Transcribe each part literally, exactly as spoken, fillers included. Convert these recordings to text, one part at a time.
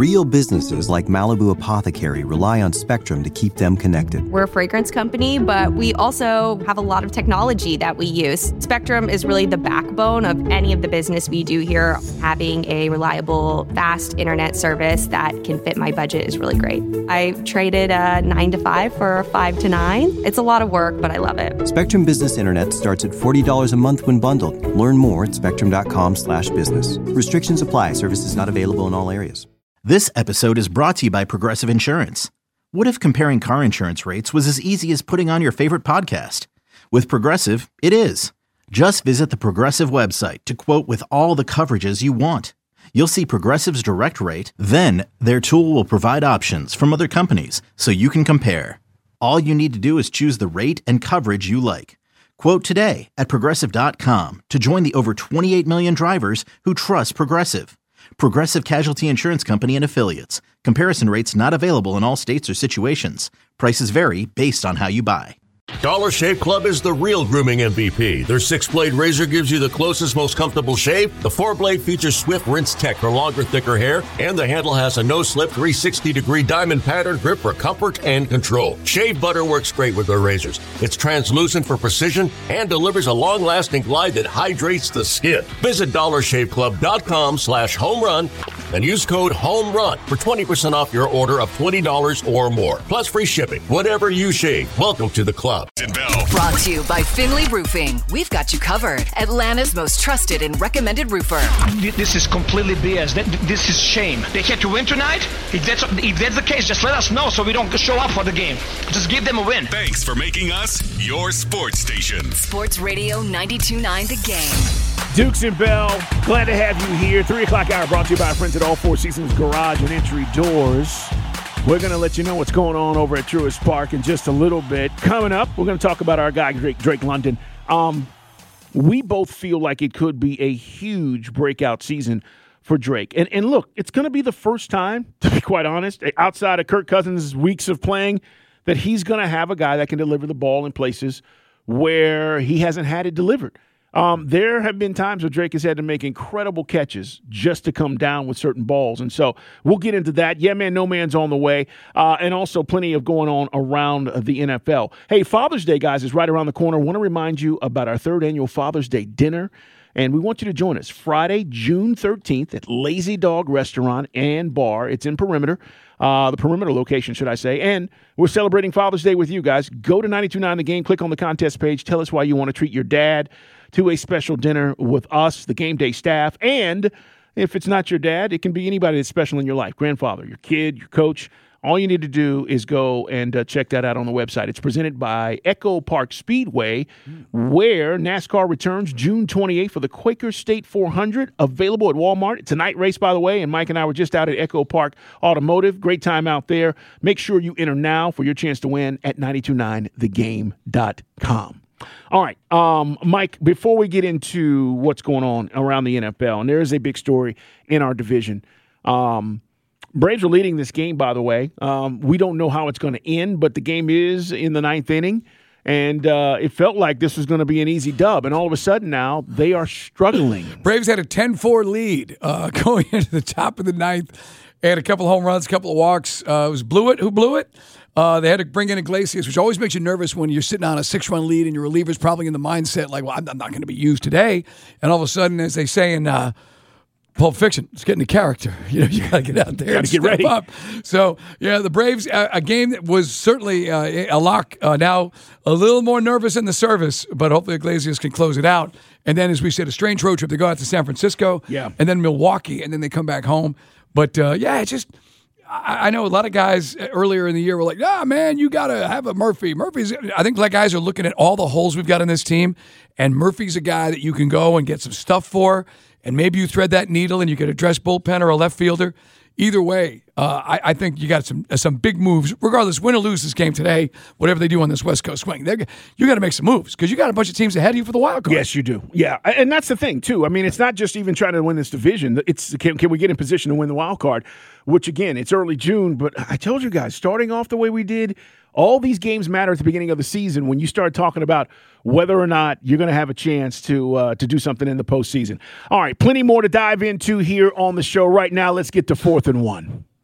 Real businesses like Malibu Apothecary rely on Spectrum to keep them connected. We're a fragrance company, but we also have a lot of technology that we use. Spectrum is really the backbone of any of the business we do here. Having a reliable, fast internet service that can fit my budget is really great. I traded a nine to five for a five to nine. It's a lot of work, but I love it. Spectrum Business Internet starts at forty dollars a month when bundled. Learn more at spectrum.com slash business. Restrictions apply. Services not available in all areas. This episode is brought to you by Progressive Insurance. What if comparing car insurance rates was as easy as putting on your favorite podcast? With Progressive, it is. Just visit the Progressive website to quote with all the coverages you want. You'll see Progressive's direct rate, then their tool will provide options from other companies so you can compare. All you need to do is choose the rate and coverage you like. Quote today at progressive dot com to join the over twenty-eight million drivers who trust Progressive. Progressive Casualty Insurance Company and Affiliates. Comparison rates not available in all states or situations. Prices vary based on how you buy. Dollar Shave Club is the real grooming M V P. Their six-blade razor gives you the closest, most comfortable shave. The four-blade features swift rinse tech for longer, thicker hair. And the handle has a no-slip three sixty degree diamond pattern grip for comfort and control. Shave butter works great with their razors. It's translucent for precision and delivers a long-lasting glide that hydrates the skin. Visit dollar shave club dot com slash home run and use code HOMERUN for twenty percent off your order of twenty dollars or more. Plus free shipping. Whatever you shave, welcome to the club. Brought to you by Finley Roofing. We've got you covered. Atlanta's most trusted and recommended roofer. This is completely B S. This is shame. They had to win tonight? If that's, if that's the case, just let us know so we don't show up for the game. Just give them a win. Thanks for making us your sports station. Sports Radio ninety-two point nine The Game. Dukes and Bell, glad to have you here. Three o'clock hour brought to you by our friends at All Four Seasons Garage and Entry Doors. We're going to let you know what's going on over at Truist Park in just a little bit. Coming up, we're going to talk about our guy, Drake, Drake London. Um, we both feel like it could be a huge breakout season for Drake. And, and look, it's going to be the first time, to be quite honest, outside of Kirk Cousins' weeks of playing, that he's going to have a guy that can deliver the ball in places where he hasn't had it delivered. Um, there have been times where Drake has had to make incredible catches just to come down with certain balls. And so we'll get into that. Yeah, man, no man's on the way. Uh, and also plenty of going on around the N F L. Hey, Father's Day, guys, is right around the corner. I want to remind you about our third annual Father's Day dinner. And we want you to join us Friday, June thirteenth at Lazy Dog Restaurant and Bar. It's in Perimeter. Uh, the Perimeter location, should I say. And we're celebrating Father's Day with you guys. Go to ninety-two point nine The Game. Click on the contest page. Tell us why you want to treat your dad to a special dinner with us, the Game Day staff. And if it's not your dad, it can be anybody that's special in your life. Grandfather, your kid, your coach. All you need to do is go and uh, check that out on the website. It's presented by Echo Park Speedway, where NASCAR returns June twenty-eighth for the Quaker State four hundred, available at Walmart. It's a night race, by the way, and Mike and I were just out at Echo Park Automotive. Great time out there. Make sure you enter now for your chance to win at nine two nine the game dot com. All right, um, Mike, before we get into what's going on around the N F L, and there is a big story in our division. Um, Braves are leading this game, by the way. Um, we don't know how it's going to end, but the game is in the ninth inning, and uh, it felt like this was going to be an easy dub, and all of a sudden now they are struggling. Braves had a ten four lead uh, going into the top of the ninth. They had a couple home runs, a couple of walks. Uh, it was Blewett who blew it. Uh, they had to bring in Iglesias, which always makes you nervous when you're sitting on a six-run lead and your reliever's probably in the mindset like, well, I'm not going to be used today. And all of a sudden, as they say in uh, Pulp Fiction, it's getting a character. You know, you got to get out there and get step ready. up. So, yeah, the Braves, uh, a game that was certainly uh, a lock. Uh, now a little more nervous in the service, but hopefully Iglesias can close it out. And then, as we said, a strange road trip. They go out to San Francisco, yeah, and then Milwaukee, and then they come back home. But, uh, yeah, it's just – I know a lot of guys earlier in the year were like, ah, man, you got to have a Murphy. Murphy's, I think like guys are looking at all the holes we've got in this team, and Murphy's a guy that you can go and get some stuff for, and maybe you thread that needle and you get a dress bullpen or a left fielder. Either way, uh, I, I think you got some some big moves, regardless, win or lose this game today, whatever they do on this West Coast swing. You got to make some moves because you got a bunch of teams ahead of you for the wild card. Yes, you do. Yeah, and that's the thing, too. I mean, it's not just even trying to win this division. It's can, can we get in position to win the wild card, which, again, it's early June, but I told you guys, starting off the way we did, all these games matter at the beginning of the season when you start talking about whether or not you're going to have a chance to uh, to do something in the postseason. All right, plenty more to dive into here on the show right now. Let's get to fourth and one.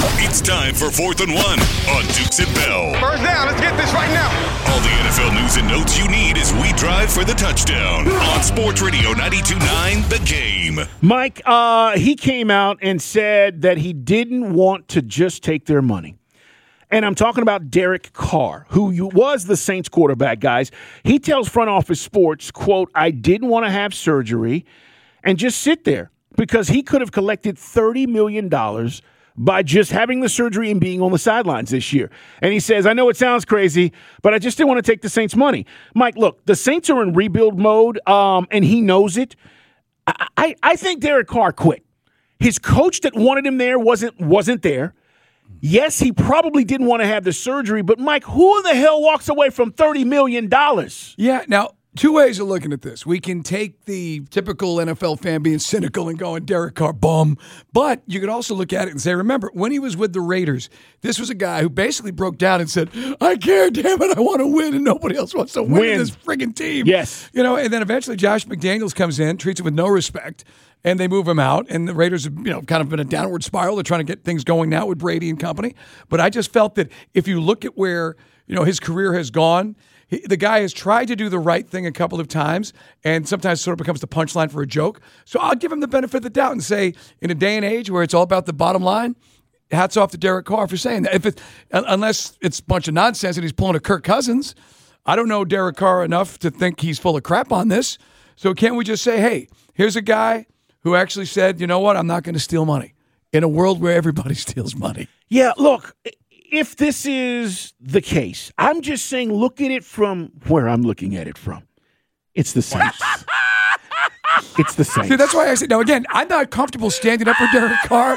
It's time for Fourth and One on Dukes and Bell. First down, let's get this right now. All the N F L news and notes you need as we drive for the touchdown on Sports Radio ninety-two point nine The Game. Mike, uh, he came out and said that he didn't want to just take their money. And I'm talking about Derek Carr, who was the Saints quarterback, guys. He tells Front Office Sports, quote, I didn't want to have surgery and just sit there because he could have collected thirty million dollars by just having the surgery and being on the sidelines this year. And he says, I know it sounds crazy, but I just didn't want to take the Saints' money. Mike, look, the Saints are in rebuild mode, um, and he knows it. I, I, I think Derek Carr quit. His coach that wanted him there wasn't wasn't there. Yes, he probably didn't want to have the surgery, but, Mike, who the hell walks away from thirty million dollars? Yeah, now, two ways of looking at this. We can take the typical N F L fan being cynical and going, Derek Carr, bum. But you could also look at it and say, remember, when he was with the Raiders, this was a guy who basically broke down and said, I care, damn it, I want to win, and nobody else wants to win, win. in this friggin' team. Yes. You know, and then eventually Josh McDaniels comes in, treats him with no respect, and they move him out, and the Raiders have, you know, kind of been a downward spiral. They're trying to get things going now with Brady and company. But I just felt that if you look at where, you know, his career has gone, he, the guy has tried to do the right thing a couple of times, and sometimes sort of becomes the punchline for a joke. So I'll give him the benefit of the doubt and say, in a day and age where it's all about the bottom line, hats off to Derek Carr for saying that. If it, unless it's a bunch of nonsense and he's pulling a Kirk Cousins, I don't know Derek Carr enough to think he's full of crap on this. So can't we just say, hey, here's a guy who actually said, you know what, I'm not going to steal money in a world where everybody steals money. Yeah, look, if this is the case, I'm just saying look at it from where I'm looking at it from. It's the Saints. It's the Saints. See, that's why I said, now again, I'm not comfortable standing up for Derek Carr.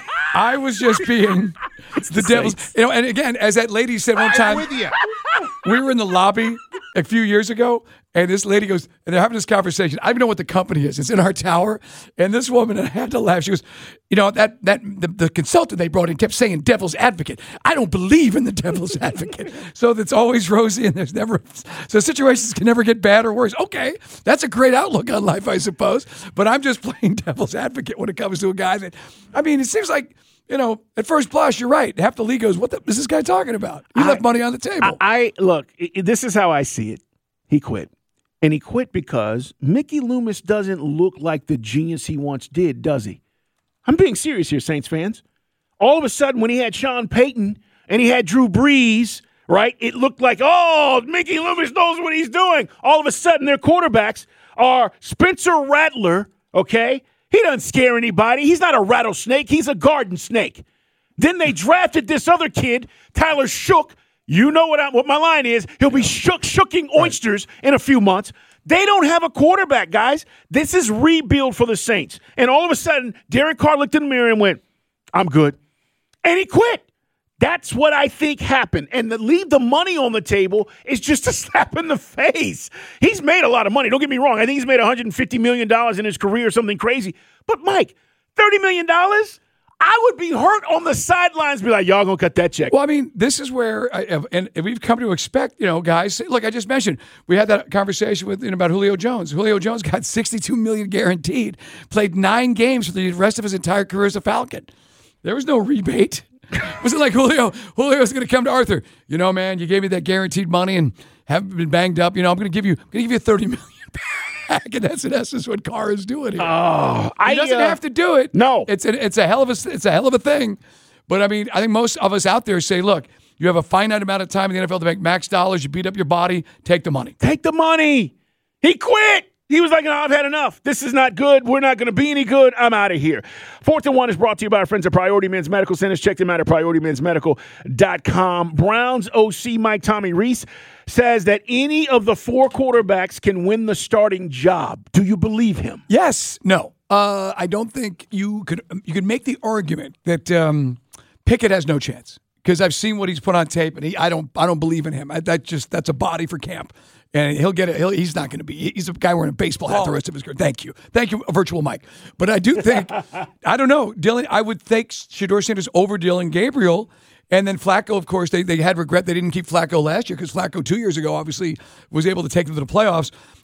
I was just being it's the, the devil's. Saints. You know, and again, as that lady said one time, with you. we were in the lobby a few years ago, and this lady goes, and they're having this conversation. I don't even know what the company is. It's in our tower. And this woman, and I had to laugh. She goes, you know, that that the, the consultant they brought in kept saying devil's advocate. I don't believe in the devil's advocate. So it's always rosy, and there's never, so situations can never get bad or worse. Okay, that's a great outlook on life, I suppose. But I'm just playing devil's advocate when it comes to a guy that, I mean, it seems like, you know, at first blush, you're right. Half the league goes, what the, is this guy talking about? He I, left money on the table. I, I look, this is how I see it. He quit. And he quit because Mickey Loomis doesn't look like the genius he once did, does he? I'm being serious here, Saints fans. All of a sudden, when he had Sean Payton and he had Drew Brees, right, it looked like, oh, Mickey Loomis knows what he's doing. All of a sudden, their quarterbacks are Spencer Rattler, okay? He doesn't scare anybody. He's not a rattlesnake. He's a garden snake. Then they drafted this other kid, Tyler Shook. You know what I, what my line is. He'll be shook, shooking oysters in a few months. They don't have a quarterback, guys. This is rebuild for the Saints. And all of a sudden, Derek Carr looked in the mirror and went, I'm good. And he quit. That's what I think happened. And to leave the money on the table is just a slap in the face. He's made a lot of money. Don't get me wrong. I think he's made one hundred fifty million dollars in his career or something crazy. But, Mike, thirty million dollars? I would be hurt on the sidelines, be like, y'all gonna cut that check. Well, I mean, this is where, I, and we've come to expect, you know, guys. Look, I just mentioned we had that conversation with you know, about Julio Jones. Julio Jones got sixty-two million dollars guaranteed, played nine games for the rest of his entire career as a Falcon. There was no rebate. Was it like Julio? Julio was going to come to Arthur. You know, man, you gave me that guaranteed money and haven't been banged up. You know, I'm going to give you, I'm going to give you thirty million dollars back, and that's in essence what Carr is doing here. Oh, he I, doesn't uh, have to do it. No, it's a, it's a hell of a, it's a hell of a thing. But I mean, I think most of us out there say, look, you have a finite amount of time in the N F L to make max dollars. You beat up your body, take the money. Take the money. He quit. He was like, no, I've had enough. This is not good. We're not going to be any good. I'm out of here. Fourth and One is brought to you by our friends at Priority Men's Medical Centers. Check them out at priority men's medical dot com. Browns O C Mike Tommy Reese says that any of the four quarterbacks can win the starting job. Do you believe him? Yes. No. Uh, I don't think you could you could make the argument that um, Pickett has no chance because I've seen what he's put on tape, and he, I don't I don't believe in him. I, that just that's a body for camp. And he'll get it. He'll, he's not going to be. He's a guy wearing a baseball hat the rest of his career. Thank you. Thank you, Virtual Mike. But I do think, I don't know, Dylan, I would think Shedeur Sanders over Dylan Gabriel. And then Flacco, of course, they, they had regret they didn't keep Flacco last year because Flacco two years ago obviously was able to take them to the playoffs.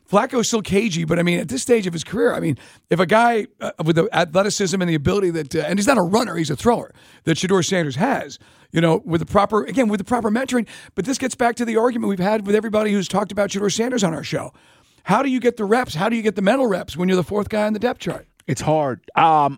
Flacco's still cagey, but I mean, at this stage of his career, I mean, if a guy uh, with the athleticism and the ability that, uh, and he's not a runner, he's a thrower, that Shedeur Sanders has, you know, with the proper, again, with the proper mentoring. But this gets back to the argument we've had with everybody who's talked about Shedeur Sanders on our show. How do you get the reps? How do you get the mental reps when you're the fourth guy on the depth chart? It's hard. Um,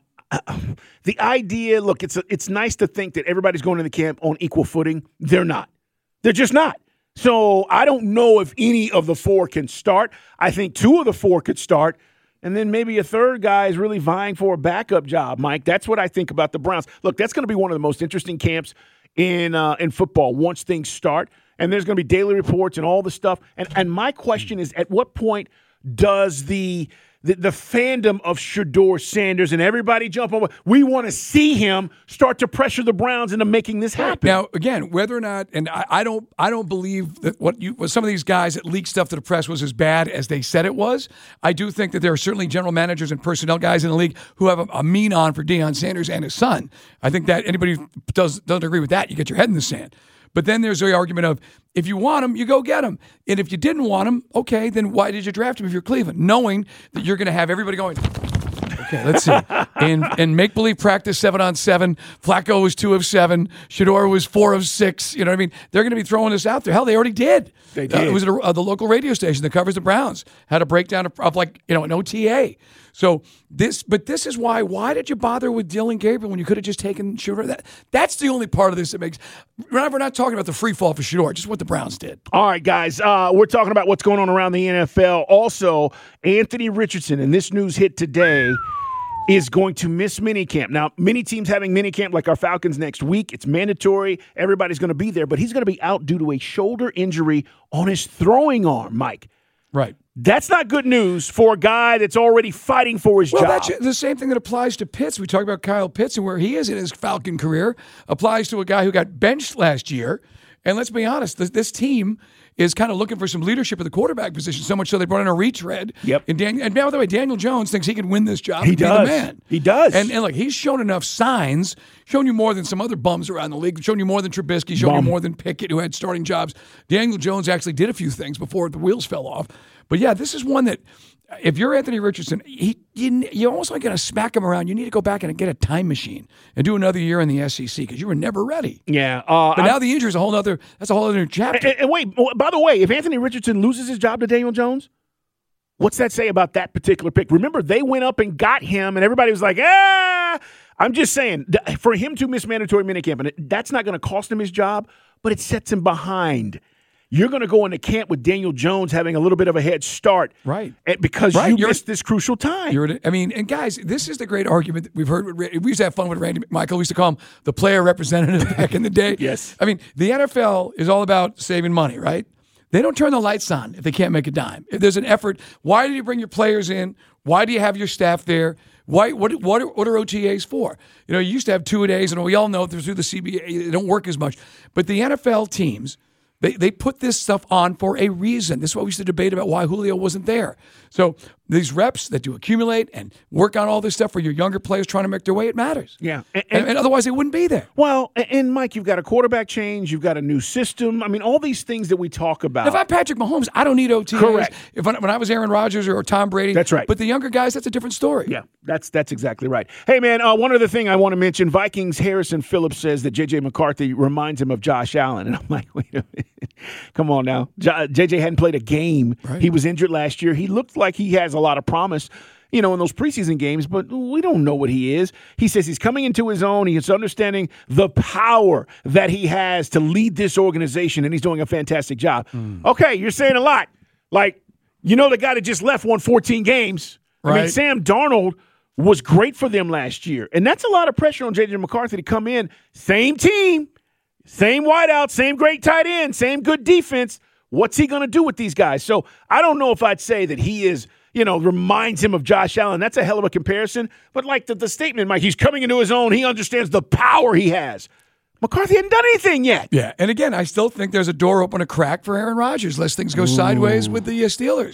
the idea, look, it's a, it's nice to think that everybody's going to the camp on equal footing. They're not. They're just not. So I don't know if any of the four can start. I think two of the four could start, and then maybe a third guy is really vying for a backup job, Mike. That's what I think about the Browns. Look, that's going to be one of the most interesting camps in uh, in football once things start, and there's going to be daily reports and all the stuff. And and my question is, at what point does the The, the fandom of Shedeur Sanders and everybody jump over. We want to see him start to pressure the Browns into making this happen. Now, again, whether or not, and I, I don't, I don't believe that what you, what some of these guys that leaked stuff to the press was as bad as they said it was. I do think that there are certainly general managers and personnel guys in the league who have a, a mean on for Deion Sanders and his son. I think that anybody who does doesn't agree with that, you get your head in the sand. But then there's the argument of, if you want him, you go get him. And if you didn't want him, okay, then why did you draft him if you're Cleveland? Knowing that you're going to have everybody going, okay, let's see. And and make-believe practice seven on seven. Flacco was two of seven. Shedeur was four of six. You know what I mean? They're going to be throwing this out there. Hell, they already did. They did. Uh, it was at a, uh, the local radio station that covers the Browns. Had a breakdown of, of like, you know, an O T A. So this, but this is why, why did you bother with Dillon Gabriel when you could have just taken Shedeur? That, that's the only part of this that makes, we're not talking about the free fall for Shedeur, just what the Browns did. All right, guys, uh, we're talking about what's going on around the N F L. Also, Anthony Richardson, and this news hit today, is going to miss minicamp. Now, many teams having minicamp like our Falcons next week. It's mandatory. Everybody's going to be there, but he's going to be out due to a shoulder injury on his throwing arm, Mike. Right. That's not good news for a guy that's already fighting for his well, job. Well, that's the same thing that applies to Pitts. We talk about Kyle Pitts and where he is in his Falcon career. Applies to a guy who got benched last year. And let's be honest, this, this team is kind of looking for some leadership at the quarterback position, so much so they brought in a retread. Yep. And, Dan, and by the way, Daniel Jones thinks he can win this job. He and does. Be the man. He does. And, and look, he's shown enough signs, shown you more than some other bums around the league, shown you more than Trubisky, shown Bum. you more than Pickett, who had starting jobs. Daniel Jones actually did a few things before the wheels fell off. But yeah, this is one that, if you're Anthony Richardson, he, you, you're almost like going to smack him around. You need to go back and get a time machine and do another year in the S E C because you were never ready. Yeah. Uh, but now the injury is a whole other, that's a whole other chapter. And, and wait, by the way, if Anthony Richardson loses his job to Daniel Jones, what's that say about that particular pick? Remember, they went up and got him, and everybody was like, ah. I'm just saying, for him to miss mandatory minicamp, and that's not going to cost him his job, but it sets him behind. You're going to go into camp with Daniel Jones having a little bit of a head start. Right. Because right. you you're, missed this crucial time. You're, I mean, and guys, this is the great argument that we've heard. With, we used to have fun with Randy McMichael. We used to call him the player representative back in the day. Yes. I mean, the N F L is all about saving money, right? They don't turn the lights on if they can't make a dime. If there's an effort, why do you bring your players in? Why do you have your staff there? Why? What? What are, what are O T As for? You know, you used to have two-a-days, and we all know through the C B A, they don't work as much. But the N F L teams, They they put this stuff on for a reason. This is what we used to debate about why Julio wasn't there. So these reps that you accumulate and work on all this stuff for your younger players trying to make their way, it matters. Yeah. And, and, and otherwise they wouldn't be there. Well, and Mike, you've got a quarterback change. You've got a new system. I mean, all these things that we talk about. If I'm Patrick Mahomes, I don't need O T As. Correct. If I, when I was Aaron Rodgers or Tom Brady. That's right. But the younger guys, that's a different story. Yeah, that's that's exactly right. Hey, man, uh, one other thing I want to mention. Vikings Harrison Phillips says that J J McCarthy reminds him of Josh Allen. And I'm like, wait a minute. Come on now. J J hadn't played a game. Right. He was injured last year. He looked like he has a lot of promise, you know, in those preseason games, but we don't know what he is. He says he's coming into his own. He's understanding the power that he has to lead this organization, and he's doing a fantastic job. Mm. Okay, you're saying a lot. Like, you know, the guy that just left won fourteen games. Right. I mean, Sam Darnold was great for them last year, and that's a lot of pressure on J J McCarthy to come in. Same team, same wideout, same great tight end, same good defense. What's he going to do with these guys? So I don't know if I'd say that he is, you know, reminds him of Josh Allen. That's a hell of a comparison. But like the, the statement, Mike, he's coming into his own. He understands the power he has. McCarthy hadn't done anything yet. Yeah, and again, I still think there's a door open a crack for Aaron Rodgers, lest things go Ooh. sideways with the uh, Steelers.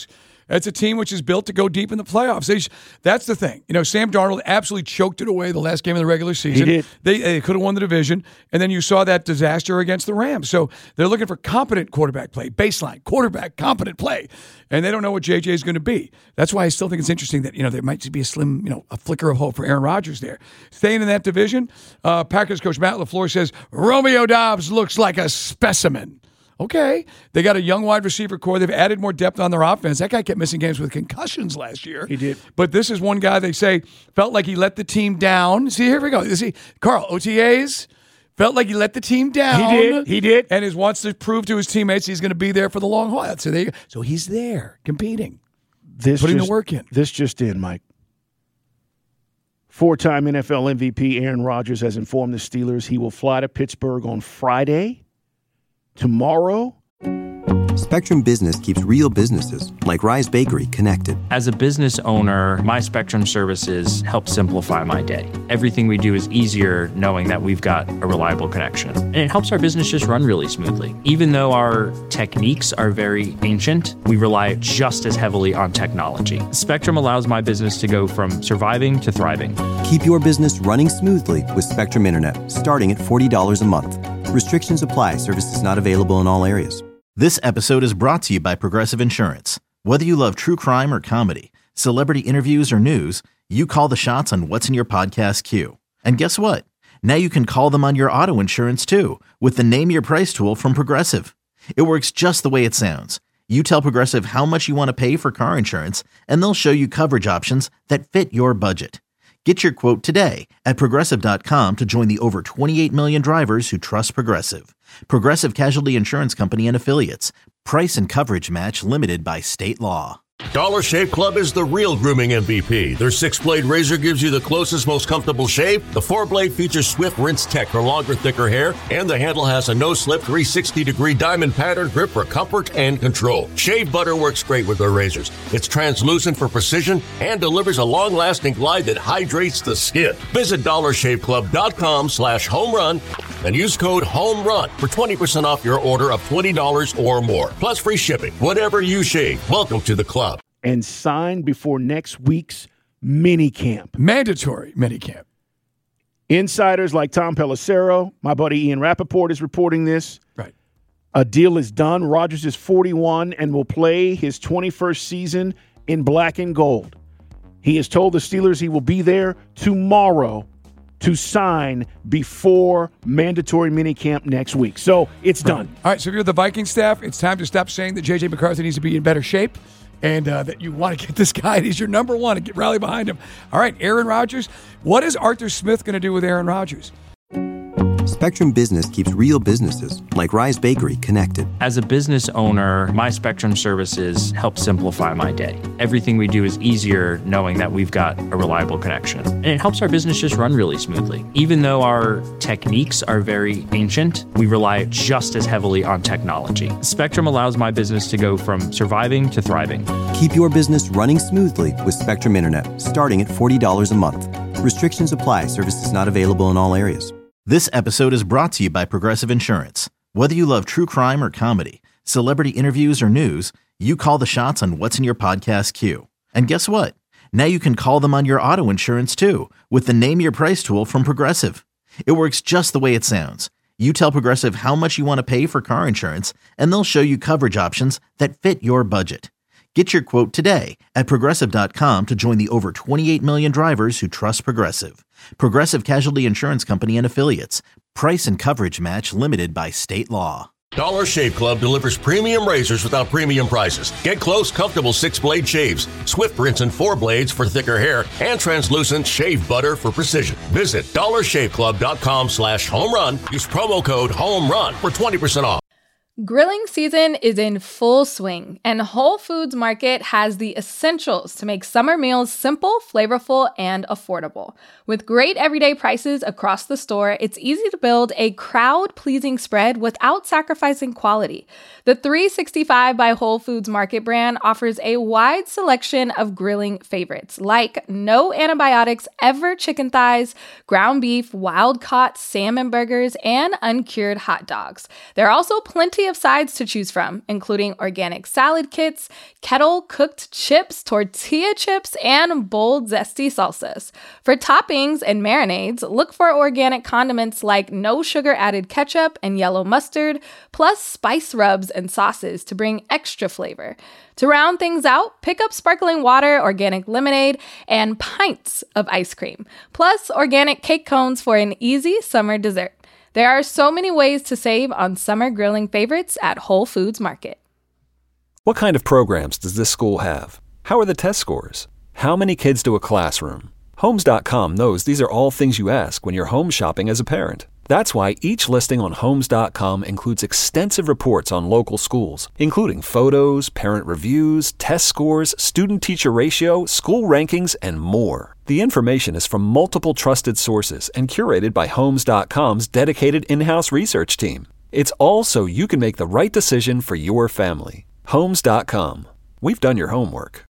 It's a team which is built to go deep in the playoffs. They, that's the thing. You know, Sam Darnold absolutely choked it away the last game of the regular season. He did. They, they could have won the division, and then you saw that disaster against the Rams. So they're looking for competent quarterback play, baseline, quarterback, competent play, and they don't know what J J is going to be. That's why I still think it's interesting that, you know, there might be a slim, you know, a flicker of hope for Aaron Rodgers there. Staying in that division, uh, Packers coach Matt LaFleur says, Romeo Doubs looks like a specimen. Okay. They got a young wide receiver core. They've added more depth on their offense. That guy kept missing games with concussions last year. He did. But this is one guy they say felt like he let the team down. See, here we go. See, Carl, O T As, felt like he let the team down. He did. He did. And is wants to prove to his teammates he's going to be there for the long haul. So, they, so he's there competing, this putting just, the work in. This just in, Mike. Four-time N F L M V P Aaron Rodgers has informed the Steelers he will fly to Pittsburgh on Friday, tomorrow. Spectrum Business keeps real businesses, like Rise Bakery, connected. As a business owner, my Spectrum services help simplify my day. Everything we do is easier knowing that we've got a reliable connection. And it helps our business just run really smoothly. Even though our techniques are very ancient, we rely just as heavily on technology. Spectrum allows my business to go from surviving to thriving. Keep your business running smoothly with Spectrum Internet, starting at forty dollars a month. Restrictions apply. Services not available in all areas. This episode is brought to you by Progressive Insurance. Whether you love true crime or comedy, celebrity interviews or news, you call the shots on what's in your podcast queue. And guess what? Now you can call them on your auto insurance too with the Name Your Price tool from Progressive. It works just the way it sounds. You tell Progressive how much you want to pay for car insurance, and they'll show you coverage options that fit your budget. Get your quote today at Progressive dot com to join the over twenty-eight million drivers who trust Progressive. Progressive Casualty Insurance Company and Affiliates. Price and coverage match limited by state law. Dollar Shave Club is the real grooming M V P. Their six-blade razor gives you the closest, most comfortable shave. The four-blade features Swift Rinse Tech for longer, thicker hair. And the handle has a no-slip three hundred sixty degree diamond pattern grip for comfort and control. Shave butter works great with their razors. It's translucent for precision and delivers a long-lasting glide that hydrates the skin. Visit dollar shave club dot com slash home run and use code HOMERUN for twenty percent off your order of twenty dollars or more. Plus free shipping. Whatever you shave, welcome to the club. And sign before next week's mini camp. Mandatory mini camp. Insiders like Tom Pelissero, my buddy Ian Rappaport is reporting this. Right. A deal is done. Rodgers is forty-one and will play his twenty-first season in black and gold. He has told the Steelers he will be there tomorrow to sign before mandatory minicamp next week. So it's Right. done. All right, so if you're the Viking staff, it's time to stop saying that J J McCarthy needs to be in better shape and uh, that you want to get this guy, and he's your number one, and get rally behind him. All right, Aaron Rodgers. What is Arthur Smith going to do with Aaron Rodgers? Spectrum Business keeps real businesses, like Rise Bakery, connected. As a business owner, my Spectrum services help simplify my day. Everything we do is easier knowing that we've got a reliable connection. And it helps our business just run really smoothly. Even though our techniques are very ancient, we rely just as heavily on technology. Spectrum allows my business to go from surviving to thriving. Keep your business running smoothly with Spectrum Internet, starting at forty dollars a month. Restrictions apply. Services not available in all areas. This episode is brought to you by Progressive Insurance. Whether you love true crime or comedy, celebrity interviews or news, you call the shots on what's in your podcast queue. And guess what? Now you can call them on your auto insurance too with the Name Your Price tool from Progressive. It works just the way it sounds. You tell Progressive how much you want to pay for car insurance, and they'll show you coverage options that fit your budget. Get your quote today at Progressive dot com to join the over twenty-eight million drivers who trust Progressive. Progressive Casualty Insurance Company and Affiliates. Price and coverage match limited by state law. Dollar Shave Club delivers premium razors without premium prices. Get close, comfortable six-blade shaves, Swift Rinse and four blades for thicker hair, and translucent shave butter for precision. Visit dollar shave club dot com slash home run. Use promo code HOMERUN for twenty percent off. Grilling season is in full swing, and Whole Foods Market has the essentials to make summer meals simple, flavorful, and affordable. With great everyday prices across the store, it's easy to build a crowd-pleasing spread without sacrificing quality. The three sixty-five by Whole Foods Market brand offers a wide selection of grilling favorites, like no antibiotics ever chicken thighs, ground beef, wild-caught salmon burgers, and uncured hot dogs. There are also plenty of sides to choose from, including organic salad kits, kettle-cooked chips, tortilla chips, and bold, zesty salsas. For toppings and marinades, look for organic condiments like no-sugar-added ketchup and yellow mustard, plus spice rubs and sauces to bring extra flavor. To round things out, pick up sparkling water, organic lemonade, and pints of ice cream, plus organic cake cones for an easy summer dessert. There are so many ways to save on summer grilling favorites at Whole Foods Market. What kind of programs does this school have? How are the test scores? How many kids do a classroom? Homes dot com knows these are all things you ask when you're home shopping as a parent. That's why each listing on Homes dot com includes extensive reports on local schools, including photos, parent reviews, test scores, student-teacher ratio, school rankings, and more. The information is from multiple trusted sources and curated by Homes dot com's dedicated in-house research team. It's all so you can make the right decision for your family. Homes dot com. We've done your homework.